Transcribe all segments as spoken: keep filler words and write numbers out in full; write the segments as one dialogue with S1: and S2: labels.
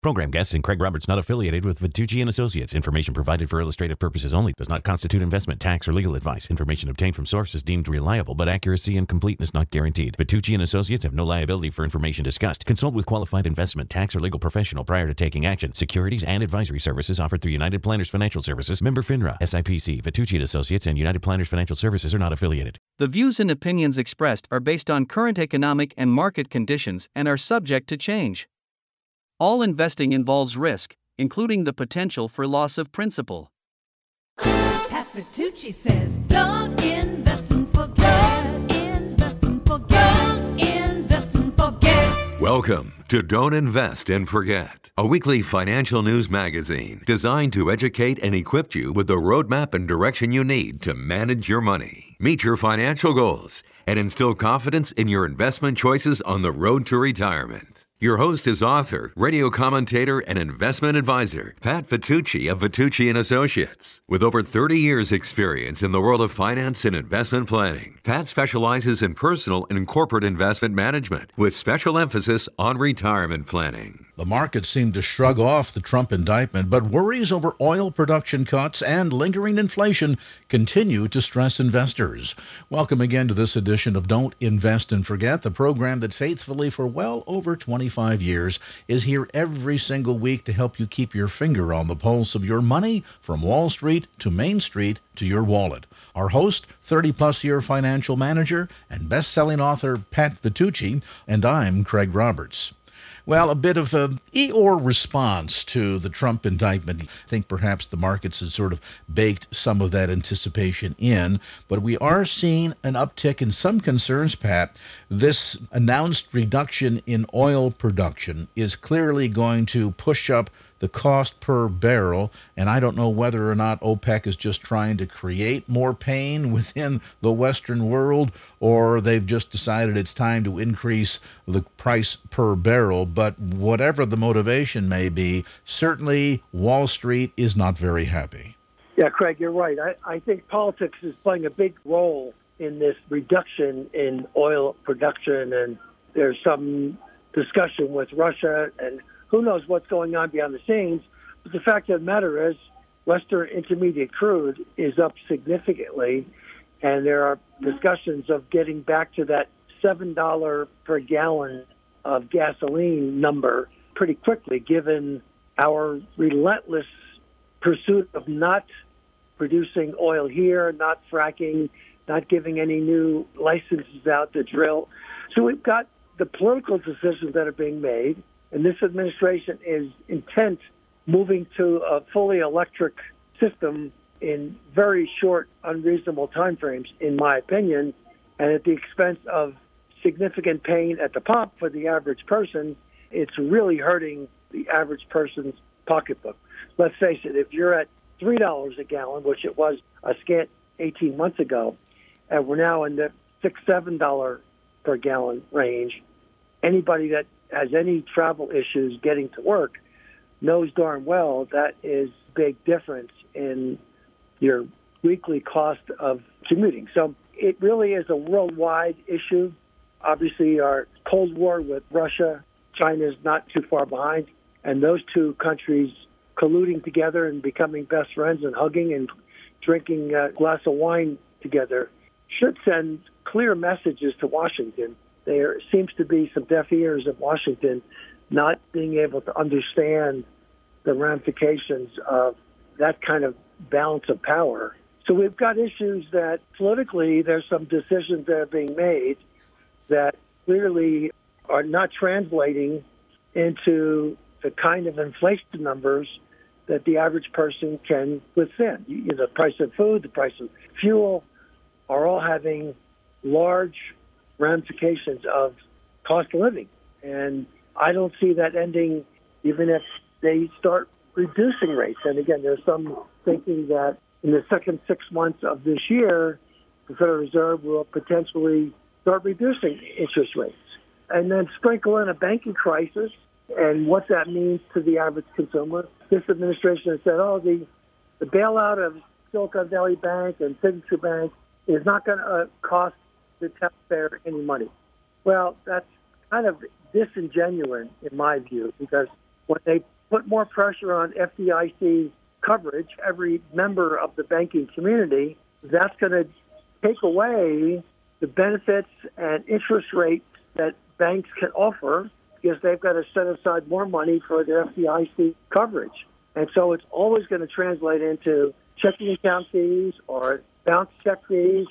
S1: Program guests and Craig Roberts not affiliated with Vitucci and Associates. Information provided for illustrative purposes only. Does not constitute investment, tax, or legal advice. Information obtained from sources deemed reliable, but accuracy and completeness not guaranteed. Vitucci and Associates have no liability for information discussed. Consult with qualified investment, tax, or legal professional prior to taking action. Securities and advisory services offered through United Planners Financial Services. Member FINRA. S I P C. Vitucci and Associates and United Planners Financial Services are not affiliated.
S2: The views and opinions expressed are based on current economic and market conditions and are subject to change. All investing involves risk, including the potential for loss of principal.
S3: Pat Vitucci says, don't invest and forget. Invest and forget. Invest and forget.
S4: Welcome to Don't Invest and Forget, a weekly financial news magazine designed to educate and equip you with the roadmap and direction you need to manage your money, meet your financial goals, and instill confidence in your investment choices on the road to retirement. Your host is author, radio commentator, and investment advisor, Pat Vitucci of Vitucci and Associates. With over thirty years experience in the world of finance and investment planning, Pat specializes in personal and corporate investment management with special emphasis on retirement planning.
S5: The markets seem to shrug off the Trump indictment, but worries over oil production cuts and lingering inflation continue to stress investors. Welcome again to this edition of Don't Invest and Forget, the program that faithfully for well over twenty-five years is here every single week to help you keep your finger on the pulse of your money from Wall Street to Main Street to your wallet. Our host, thirty-plus year financial manager and best-selling author Pat Vitucci, and I'm Craig Roberts. Well, a bit of a Eeyore response to the Trump indictment. I think perhaps the markets have sort of baked some of that anticipation in, but we are seeing an uptick in some concerns, Pat. This announced reduction in oil production is clearly going to push up the cost per barrel, and I don't know whether or not OPEC is just trying to create more pain within the Western world, or they've just decided it's time to increase the price per barrel. But whatever the motivation may be, certainly Wall Street is not very happy.
S6: Yeah, Craig, you're right. I, I think politics is playing a big role in this reduction in oil production, and there's some discussion with Russia, and who knows what's going on behind the scenes. But the fact of the matter is, Western Intermediate crude is up significantly, and there are discussions of getting back to that seven dollars per gallon of gasoline number pretty quickly, given our relentless pursuit of not producing oil here, not fracking, not giving any new licenses out to drill. So we've got the political decisions that are being made, and this administration is intent moving to a fully electric system in very short, unreasonable timeframes, in my opinion, and at the expense of significant pain at the pump for the average person. It's really hurting the average person's pocketbook. Let's face it, if you're at three dollars a gallon, which it was a scant eighteen months ago, and we're now in the six dollars, seven dollars per gallon range, anybody that has any travel issues getting to work knows darn well that is a big difference in your weekly cost of commuting. So it really is a worldwide issue. Obviously, our Cold War with Russia, China is not too far behind, and those two countries colluding together and becoming best friends and hugging and drinking a glass of wine together should send clear messages to Washington. There seems to be some deaf ears in Washington not being able to understand the ramifications of that kind of balance of power. So we've got issues that politically there's some decisions that are being made that clearly are not translating into the kind of inflation numbers that the average person can withstand. You know, the price of food, the price of fuel are all having large ramifications of cost of living. And I don't see that ending even if they start reducing rates. And again, there's some thinking that in the second six months of this year, the Federal Reserve will potentially start reducing interest rates. And then sprinkle in a banking crisis and what that means to the average consumer. This administration has said, oh, the, the bailout of Silicon Valley Bank and Signature Bank is not going to uh, cost the taxpayer any money. Well, that's kind of disingenuous in my view, because when they put more pressure on F D I C coverage, every member of the banking community, that's going to take away the benefits and interest rates that banks can offer because they've got to set aside more money for their F D I C coverage. And so it's always going to translate into checking account fees or bounce check fees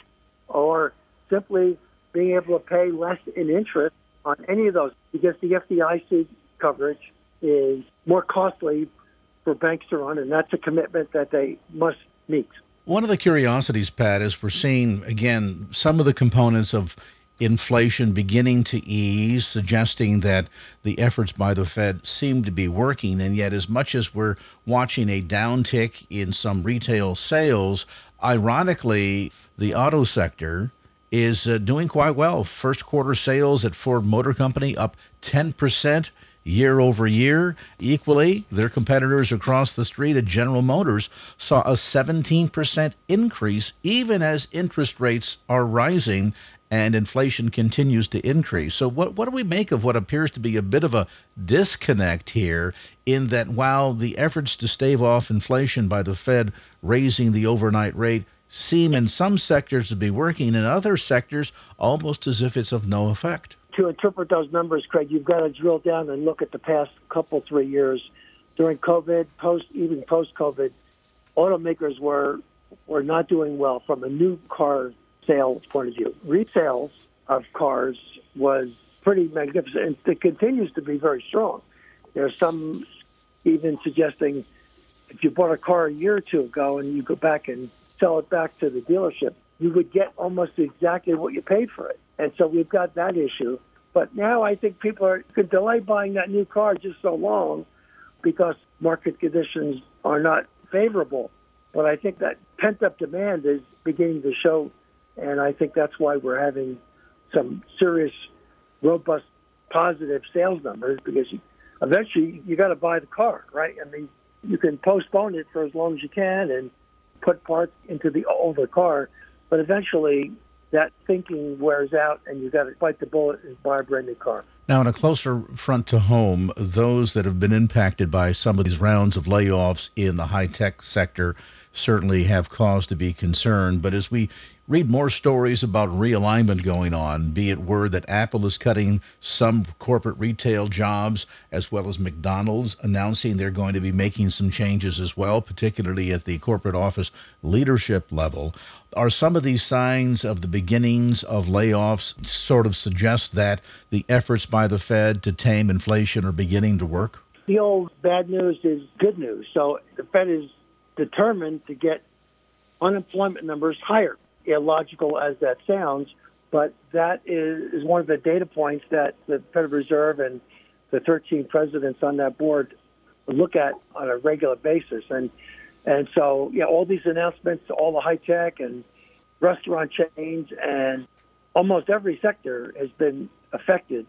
S6: or simply being able to pay less in interest on any of those because the F D I C coverage is more costly for banks to run, and that's a commitment that they must meet.
S5: One of the curiosities, Pat, is we're seeing, again, some of the components of inflation beginning to ease, suggesting that the efforts by the Fed seem to be working. And yet, as much as we're watching a downtick in some retail sales, ironically, the auto sector is uh, doing quite well. First quarter sales at Ford Motor Company up ten percent year over year. Equally, their competitors across the street at General Motors saw a seventeen percent increase, even as interest rates are rising and inflation continues to increase. So what, what do we make of what appears to be a bit of a disconnect here in that while the efforts to stave off inflation by the Fed raising the overnight rate seem in some sectors to be working, in other sectors almost as if it's of no effect?
S6: To interpret those numbers, Craig, you've got to drill down and look at the past couple, three years. During COVID, post, even post-COVID, automakers were were not doing well from a new car sales point of view. Resales of cars was pretty magnificent, and it continues to be very strong. There's some even suggesting if you bought a car a year or two ago and you go back and sell it back to the dealership, you would get almost exactly what you paid for it. And so we've got that issue. But now I think people are could delay buying that new car just so long because market conditions are not favorable. But I think that pent-up demand is beginning to show, and I think that's why we're having some serious, robust, positive sales numbers because you, eventually you got to buy the car, right? I mean, you can postpone it for as long as you can and put parts into the older car, but eventually that thinking wears out and you've got to bite the bullet and buy a brand new car.
S5: Now, in a closer front to home, those that have been impacted by some of these rounds of layoffs in the high-tech sector certainly have cause to be concerned. But as we read more stories about realignment going on, be it word that Apple is cutting some corporate retail jobs, as well as McDonald's announcing they're going to be making some changes as well, particularly at the corporate office leadership level. Are some of these signs of the beginnings of layoffs sort of suggest that the efforts by the Fed to tame inflation are beginning to work?
S6: The old bad news is good news. So the Fed is determined to get unemployment numbers higher. Illogical as that sounds, but that is, is one of the data points that the Federal Reserve and the thirteen presidents on that board look at on a regular basis. And and so, yeah, all these announcements, all the high tech and restaurant chains and almost every sector has been affected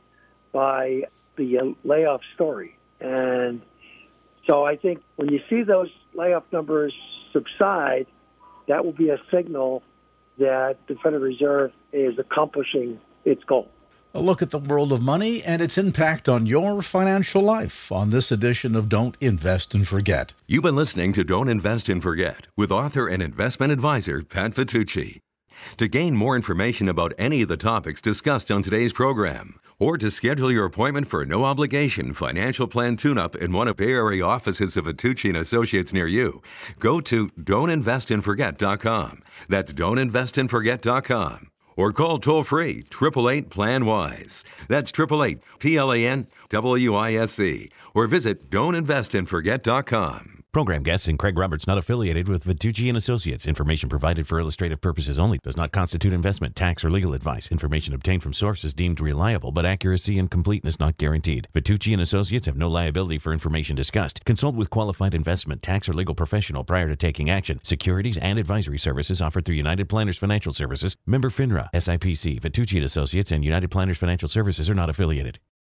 S6: by the uh, layoff story. And so I think when you see those layoff numbers subside, that will be a signal that the Federal Reserve is accomplishing its goal.
S5: A look at the world of money and its impact on your financial life on this edition of Don't Invest and Forget.
S4: You've been listening to Don't Invest and Forget with author and investment advisor Pat Vitucci. To gain more information about any of the topics discussed on today's program, or to schedule your appointment for a no-obligation financial plan tune-up in one of Bay Area offices of Vitucci and Associates near you, go to don't invest and forget dot com. That's don't invest and forget dot com. Or call toll-free, eight eight eight, plan wise. That's eight eight eight, P L A N W I S E. Or visit don't invest and forget dot com.
S1: Program guests and Craig Roberts not affiliated with Vitucci and Associates. Information provided for illustrative purposes only. Does not constitute investment, tax, or legal advice. Information obtained from sources deemed reliable, but accuracy and completeness not guaranteed. Vitucci and Associates have no liability for information discussed. Consult with qualified investment, tax, or legal professional prior to taking action. Securities and advisory services offered through United Planners Financial Services. Member FINRA, S I P C. Vitucci and Associates and United Planners Financial Services are not affiliated.